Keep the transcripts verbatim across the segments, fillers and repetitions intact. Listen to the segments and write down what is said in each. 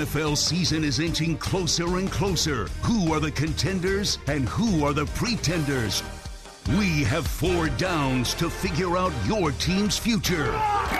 F L season is inching closer and closer. Who are the contenders and who are the pretenders? We have four downs to figure out your team's future.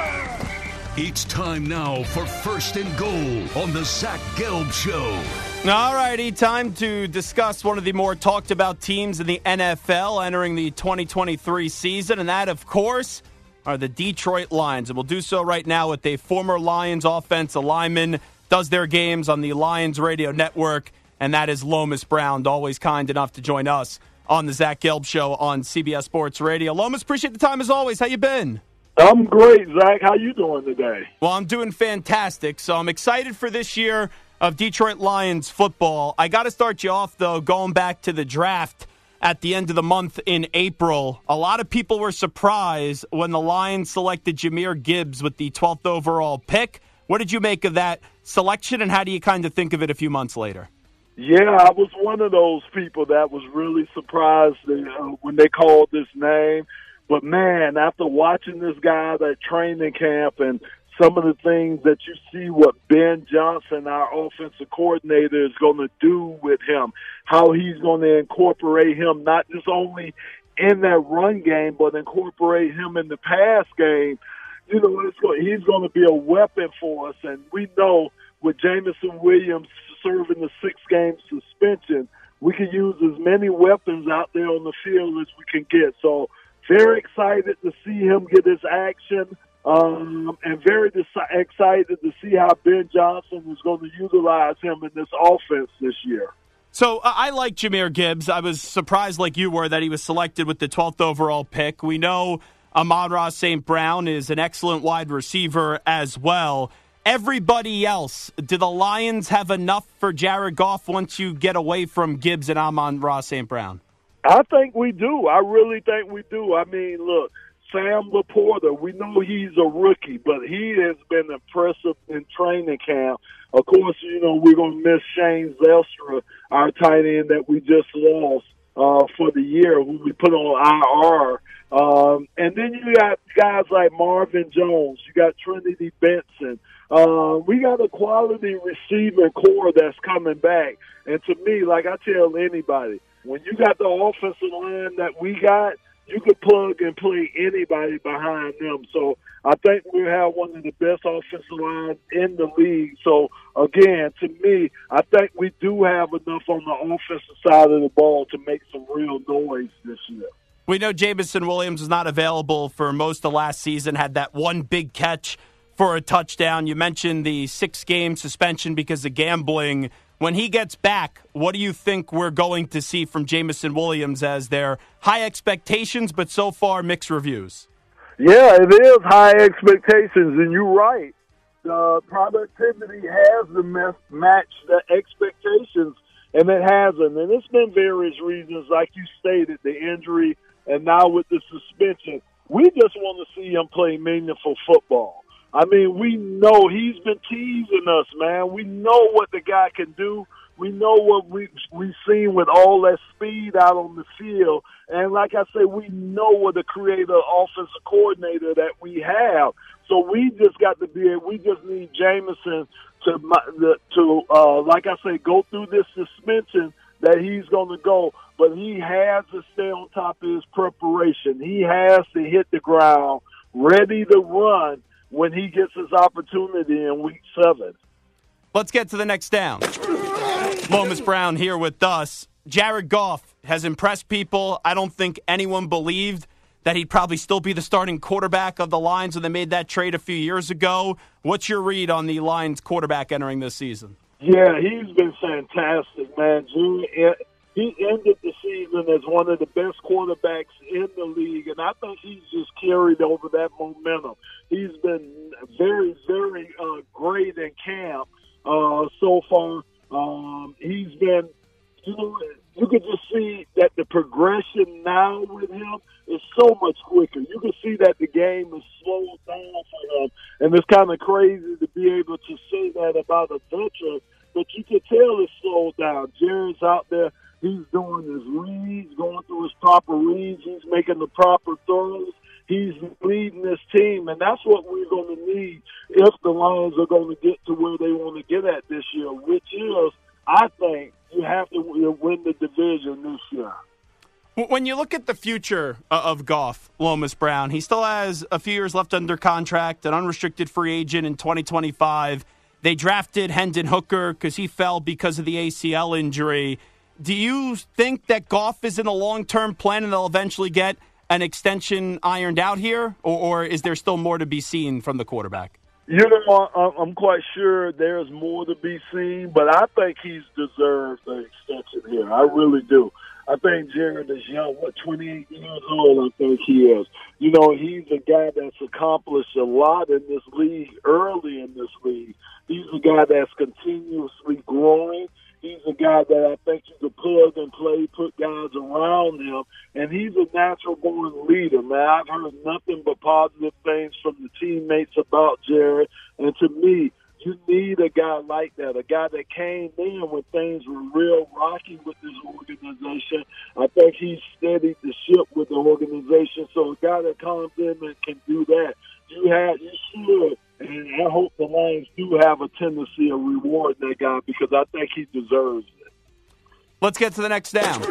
It's time now for First and Goal on the Zach Gelb Show. All righty, time to discuss one of the more talked about teams in the N F L entering the twenty twenty-three season, and that, of course, are the Detroit Lions. And we'll do so right now with a former Lions offensive lineman, does their games on the Lions radio network, and that is Lomas Brown, always kind enough to join us on the Zach Gelb Show on C B S Sports Radio. Lomas, appreciate the time as always. How you been? I'm great, Zach. How you doing today? Well, I'm doing fantastic, so I'm excited for this year of Detroit Lions football. I got to start you off, though, going back to the draft at the end of the month in April. A lot of people were surprised when the Lions selected Jahmyr Gibbs with the twelfth overall pick. What did you make of that selection, and how do you kind of think of it a few months later? Yeah, I was one of those people that was really surprised uh, when they called this name. But, man, after watching this guy at training camp and some of the things that you see what Ben Johnson, our offensive coordinator, is going to do with him, how he's going to incorporate him not just only in that run game, but incorporate him in the pass game. You know, it's going, he's going to be a weapon for us. And we know with Jameson Williams serving the six-game suspension, we can use as many weapons out there on the field as we can get. So very excited to see him get his action. Um, and very deci- excited to see how Ben Johnson is going to utilize him in this offense this year. So uh, I like Jahmyr Gibbs. I was surprised, like you were, that he was selected with the twelfth overall pick. We know Amon-Ra Saint Brown is an excellent wide receiver as well. Everybody else, do the Lions have enough for Jared Goff once you get away from Gibbs and Amon-Ra Saint Brown? I think we do. I really think we do. I mean, look. Sam Laporta, we know he's a rookie, but he has been impressive in training camp. Of course, you know, we're going to miss Shane Zelstra, our tight end that we just lost uh, for the year, who we put on I R. Um, and then you got guys like Marvin Jones. You got Trinity Benson. Uh, we got a quality receiving core that's coming back. And to me, like I tell anybody, when you got the offensive line that we got, you could plug and play anybody behind them. So I think we have one of the best offensive lines in the league. So, again, to me, I think we do have enough on the offensive side of the ball to make some real noise this year. We know Jameson Williams was not available for most of last season, had that one big catch for a touchdown. You mentioned the six-game suspension because of gambling. When he gets back, what do you think we're going to see from Jameson Williams, as their high expectations, but so far mixed reviews? Yeah, it is high expectations, and you're right. The productivity has to match the expectations, and it hasn't. And it's been various reasons, like you stated, the injury, and now with the suspension. We just want to see him play meaningful football. I mean, we know he's been teasing us, man. We know what the guy can do. We know what we, we've seen with all that speed out on the field. And like I say, we know what the creative offensive coordinator that we have. So we just got to be – we just need Jameson to, to uh, like I say, go through this suspension that he's going to go. But he has to stay on top of his preparation. He has to hit the ground ready to run when he gets his opportunity in week seven. Let's get to the next down. Lomas Brown here with us. Jared Goff has impressed people. I don't think anyone believed that he'd probably still be the starting quarterback of the Lions when they made that trade a few years ago. What's your read on the Lions quarterback entering this season? Yeah, he's been fantastic, man. He ended the season as one of the best quarterbacks in the league, and I think he's just carried over that momentum. He's been very, very uh, great in camp uh, so far. Um, he's been, you know, you could just see that the progression now with him is so much quicker. You can see that the game is slowed down for him, and it's kind of crazy to be able to say that about a veteran, but you can tell it's slowed down. Jared's out there. He's doing his reads, going through his proper reads. He's making the proper throws. He's leading this team, and that's what we're going to need if the Lions are going to get to where they want to get at this year, which is, I think, you have to win the division this year. When you look at the future of Goff, Lomas Brown, he still has a few years left under contract, an unrestricted free agent in twenty twenty-five. They drafted Hendon Hooker because he fell because of the A C L injury. Do you think that Goff is in a long-term plan and they'll eventually get an extension ironed out here, or, or is there still more to be seen from the quarterback? You know, I'm quite sure there's more to be seen, but I think he's deserved an extension here. I really do. I think Jared is young, what, twenty-eight years old, I think he is. You know, he's a guy that's accomplished a lot in this league, early in this league. He's a guy that's continuously growing. He's a guy that I think you could plug and play, put guys around him, and he's a natural-born leader, man. I've heard nothing but positive things from the teammates about Jared, and to me, you need a guy like that, a guy that came in when things were real rocky with this organization. I think he steadied the ship with the organization, so a guy that comes in and can do that, you have, you should. And I hope the Lions do have a tendency of rewarding that guy because I think he deserves it. Let's get to the next down.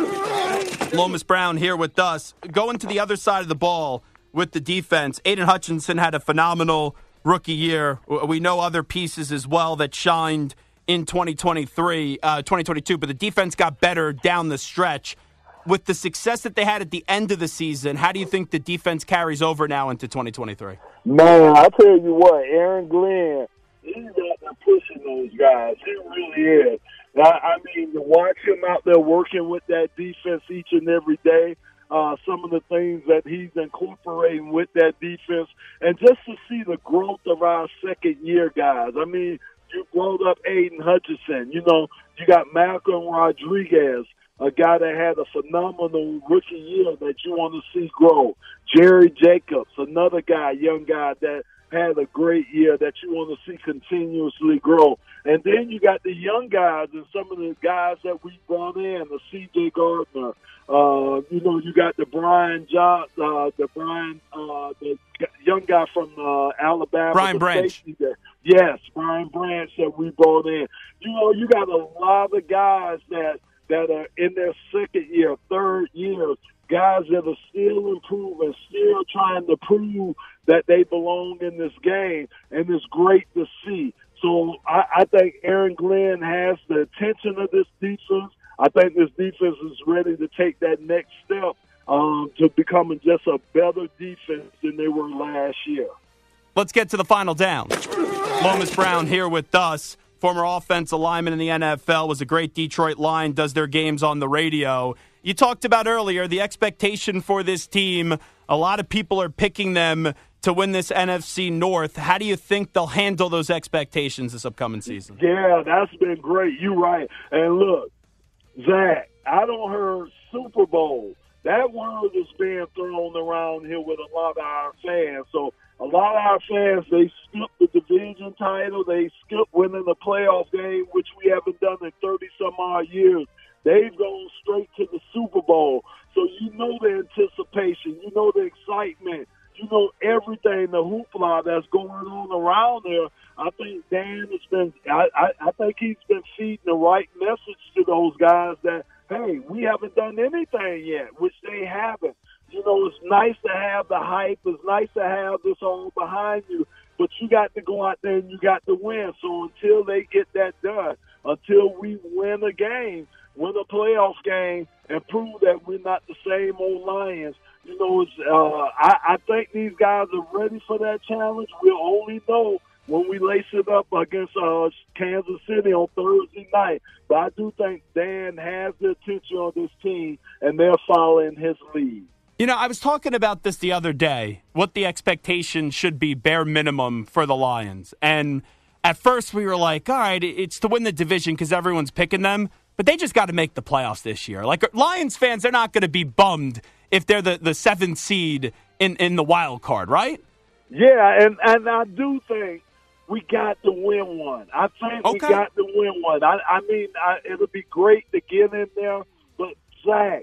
Lomas Brown here with us. Going to the other side of the ball with the defense, Aiden Hutchinson had a phenomenal rookie year. We know other pieces as well that shined in twenty twenty-three, uh, twenty twenty-two, but the defense got better down the stretch. With the success that they had at the end of the season, how do you think the defense carries over now into twenty twenty-three? Man, I tell you what, Aaron Glenn, he's out there pushing those guys. He really is. I, I mean, to watch him out there working with that defense each and every day, uh, some of the things that he's incorporating with that defense, and just to see the growth of our second-year guys. I mean, you brought up Aiden Hutchinson. You know, you got Malcolm Rodriguez, a guy that had a phenomenal rookie year that you want to see grow. Jerry Jacobs, another guy, young guy that had a great year that you want to see continuously grow. And then you got the young guys and some of the guys that we brought in, the C J Gardner. Uh, you know, you got the Brian John, uh, the Brian, uh, the young guy from uh, Alabama. Brian Branch. Yes, Brian Branch that we brought in. You know, you got a lot of guys that that are in their second year, third year, guys that are still improving, still trying to prove that they belong in this game, and it's great to see. So I, I think Aaron Glenn has the attention of this defense. I think this defense is ready to take that next step um, to becoming just a better defense than they were last year. Let's get to the final down. Lomas Brown here with us. Former offensive lineman in the N F L, was a great Detroit Lion, does their games on the radio. You talked about earlier the expectation for this team. A lot of people are picking them to win this N F C North. How do you think they'll handle those expectations this upcoming season? Yeah, that's been great. You're right. And look, Zach, I don't heard Super Bowl. That word is being thrown around here with a lot of our fans. So a lot of our fans, they skip the division title. They skip winning the playoff game, which we haven't done in thirty-some-odd years. They've gone straight to the Super Bowl. So you know the anticipation. You know the excitement. You know everything, the hoopla that's going on around there. I think Dan has been I, – I, I think he's been feeding the right message to those guys that, hey, we haven't done anything yet, which they haven't. You know, it's nice to have the hype. It's nice to have this all behind you, but you got to go out there and you got to win. So until they get that done, until we win a game, win a playoff game, and prove that we're not the same old Lions, you know, it's, uh, I, I think these guys are ready for that challenge. We'll only know when we lace it up against uh, Kansas City on Thursday night. But I do think Dan has the attention on this team, and they're following his lead. You know, I was talking about this the other day, what the expectation should be bare minimum for the Lions. And at first we were like, all right, it's to win the division because everyone's picking them. But they just got to make the playoffs this year. Like, Lions fans, they're not going to be bummed if they're the, the seventh seed in, in the wild card, right? Yeah, and, and I do think we got to win one. I think okay. we got to win one. I, I mean, I, it'll be great to get in there. But, Zach,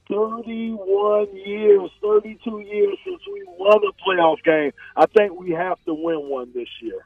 thirty-one years, thirty-two years since we won a playoff game. I think we have to win one this year.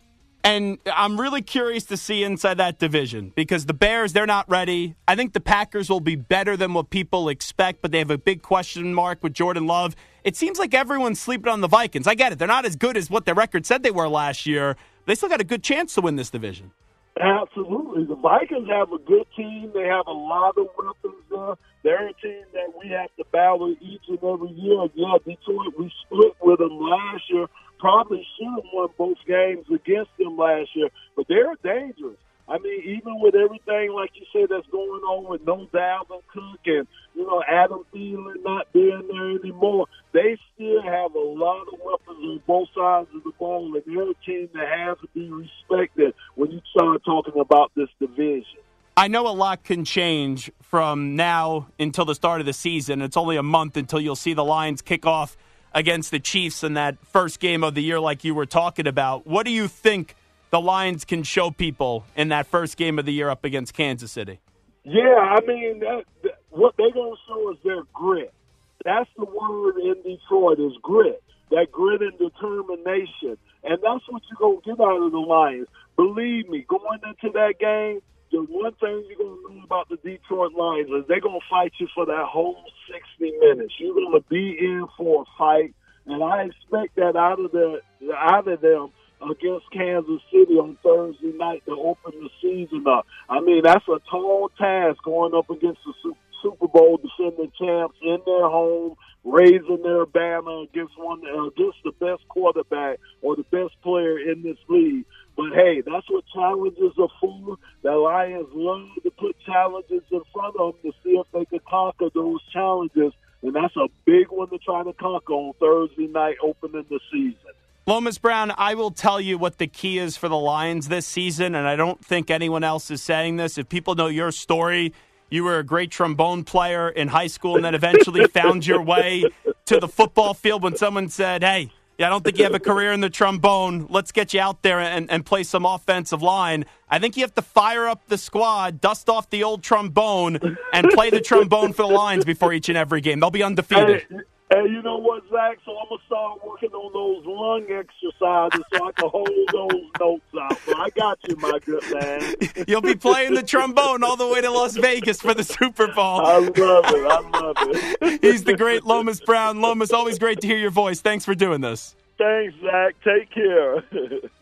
And I'm really curious to see inside that division because the Bears, they're not ready. I think the Packers will be better than what people expect, but they have a big question mark with Jordan Love. It seems like everyone's sleeping on the Vikings. I get it. They're not as good as what their record said they were last year. They still got a good chance to win this division. Absolutely. The Vikings have a good team. They have a lot of weapons there. They're a team that we have to battle each and every year. Yeah, Detroit, we split with them last year. Probably should have won both games against them last year, but they're dangerous. I mean, even with everything, like you said, that's going on with no Dalvin Cook and, you know, Adam Thielen not being there anymore, they still have a lot of weapons on both sides of the ball, and they're a team that has to be respected when you start talking about this division. I know a lot can change from now until the start of the season. It's only a month until you'll see the Lions kick off against the Chiefs in that first game of the year like you were talking about. What do you think the Lions can show people in that first game of the year up against Kansas City? Yeah, I mean, that, that, what they're going to show is their grit. That's the word in Detroit is grit, that grit and determination. And that's what you're going to get out of the Lions. Believe me, going into that game, the one thing you're going to know about the Detroit Lions is they're going to fight you for that whole sixty minutes. You're going to be in for a fight, and I expect that out of the out of them against Kansas City on Thursday night to open the season up. I mean, that's a tall task going up against the Super Bowl defending champs in their home, raising their banner against one against the best quarterback or the best player in this league. But, hey, that's what challenges are for. The Lions love to put challenges in front of them to see if they can conquer those challenges. And that's a big one to try to conquer on Thursday night opening the season. Lomas Brown, I will tell you what the key is for the Lions this season, and I don't think anyone else is saying this. If people know your story, you were a great trombone player in high school and then eventually found your way to the football field when someone said, hey, yeah, I don't think you have a career in the trombone. Let's get you out there and, and play some offensive line. I think you have to fire up the squad, dust off the old trombone, and play the trombone for the Lions before each and every game. They'll be undefeated. Hey, hey, you know what, Zach? So I'm going to start working on those lung exercises so I can hold those notes out. So I got you, my good man. You'll be playing the trombone all the way to Las Vegas for the Super Bowl. I love it. I love it. He's the great Lomas Brown. Lomas, always great to hear your voice. Thanks for doing this. Thanks, Zach. Take care.